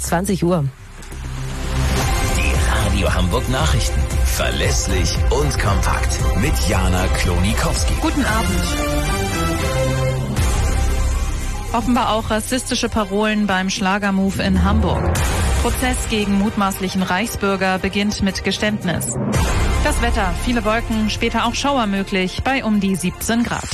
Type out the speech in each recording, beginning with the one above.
20 Uhr. Die Radio Hamburg Nachrichten. Verlässlich und kompakt. Mit Jana Klonikowski. Guten Abend. Offenbar auch rassistische Parolen beim Schlagermove in Hamburg. Prozess gegen mutmaßlichen Reichsbürger beginnt mit Geständnis. Das Wetter, viele Wolken, später auch Schauer möglich bei um die 17 Grad.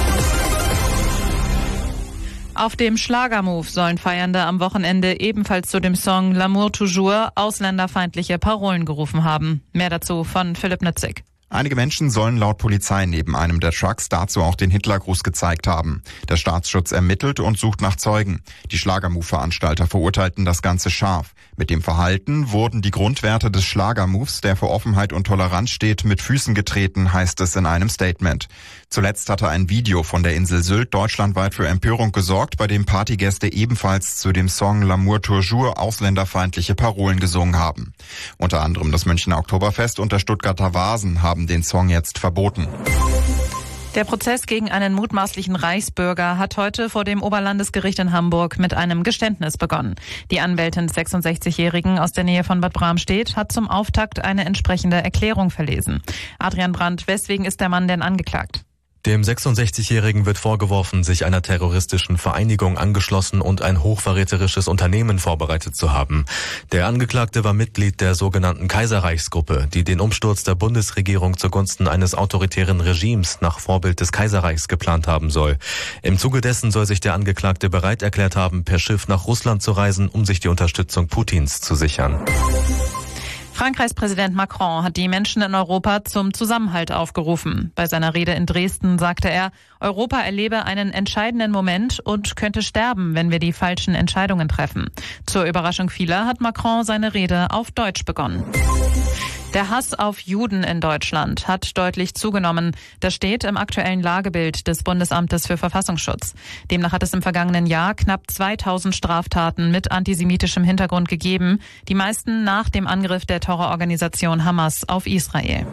Auf dem Schlagermove sollen Feiernde am Wochenende ebenfalls zu dem Song L'amour toujours ausländerfeindliche Parolen gerufen haben. Mehr dazu von Philipp Nützig. Einige Menschen sollen laut Polizei neben einem der Trucks dazu auch den Hitlergruß gezeigt haben. Der Staatsschutz ermittelt und sucht nach Zeugen. Die Schlagermove-Veranstalter verurteilten das Ganze scharf. Mit dem Verhalten wurden die Grundwerte des Schlagermoves, der für Offenheit und Toleranz steht, mit Füßen getreten, heißt es in einem Statement. Zuletzt hatte ein Video von der Insel Sylt deutschlandweit für Empörung gesorgt, bei dem Partygäste ebenfalls zu dem Song L'amour toujours ausländerfeindliche Parolen gesungen haben. Unter anderem das Münchner Oktoberfest und der Stuttgarter Vasen haben den Song jetzt verboten. Der Prozess gegen einen mutmaßlichen Reichsbürger hat heute vor dem Oberlandesgericht in Hamburg mit einem Geständnis begonnen. Die Anwältin des 66-Jährigen aus der Nähe von Bad Bramstedt hat zum Auftakt eine entsprechende Erklärung verlesen. Adrian Brandt, weswegen ist der Mann denn angeklagt? Dem 66-Jährigen wird vorgeworfen, sich einer terroristischen Vereinigung angeschlossen und ein hochverräterisches Unternehmen vorbereitet zu haben. Der Angeklagte war Mitglied der sogenannten Kaiserreichsgruppe, die den Umsturz der Bundesregierung zugunsten eines autoritären Regimes nach Vorbild des Kaiserreichs geplant haben soll. Im Zuge dessen soll sich der Angeklagte bereit erklärt haben, per Schiff nach Russland zu reisen, um sich die Unterstützung Putins zu sichern. Frankreichs Präsident Macron hat die Menschen in Europa zum Zusammenhalt aufgerufen. Bei seiner Rede in Dresden sagte er, Europa erlebe einen entscheidenden Moment und könnte sterben, wenn wir die falschen Entscheidungen treffen. Zur Überraschung vieler hat Macron seine Rede auf Deutsch begonnen. Der Hass auf Juden in Deutschland hat deutlich zugenommen. Das steht im aktuellen Lagebild des Bundesamtes für Verfassungsschutz. Demnach hat es im vergangenen Jahr knapp 2000 Straftaten mit antisemitischem Hintergrund gegeben, die meisten nach dem Angriff der Terrororganisation Hamas auf Israel.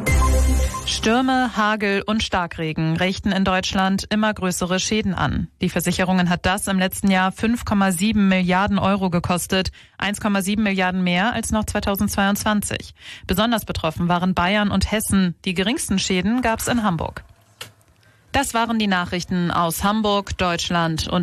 Stürme, Hagel und Starkregen richten in Deutschland immer größere Schäden an. Die Versicherungen hat das im letzten Jahr 5,7 Milliarden Euro gekostet, 1,7 Milliarden mehr als noch 2022. Besonders betroffen waren Bayern und Hessen. Die geringsten Schäden gab es in Hamburg. Das waren die Nachrichten aus Hamburg, Deutschland und